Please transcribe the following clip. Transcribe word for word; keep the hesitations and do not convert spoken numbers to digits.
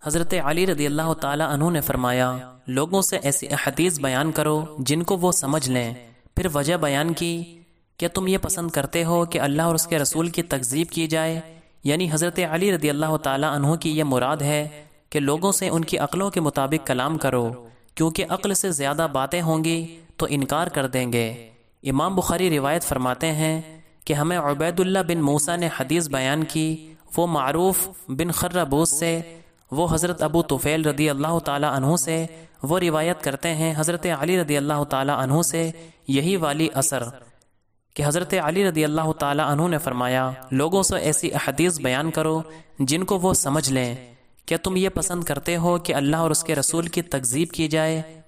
हज़रत अली रदी अल्लाह ताला अन्हु ने फरमाया, लोगों से ऐसी अहदीस बयान करो जिनको वो समझ लें। फिर वजह बयान की, क्या तुम ये पसंद करते हो कि अल्लाह और उसके रसूल की तकज़ीब की जाए? यानी हज़रत अली रदी अल्लाह ताला अन्हु की यह मुराद है कि लोगों से उनकी अक़लों के मुताबिक कलाम करो, क्योंकि अक़ल से ज़्यादा बातें होंगी तो इनकार कर देंगे। इमाम बुखारी रिवायत फरमाते हैं कि हमें उबैदुल्लाह बिन मूसा ने हदीस बयान की, वो मारूफ बिन खर्रबूस से, वो हज़रत अबू तुफ़ैल रदी अल्लाह ताला अन्हु से, वो रिवायत करते हैं हज़रत अली रदी अल्लाह ताला अन्हु से यही वाली असर कि हज़रत अली रदी अल्लाह ताला अन्हु ने फरमाया, लोगों से ऐसी अहदीस बयान करो जिनको वो समझ लें। क्या तुम ये पसंद करते हो कि अल्लाह और उसके रसूल की तकज़ीब की जाए?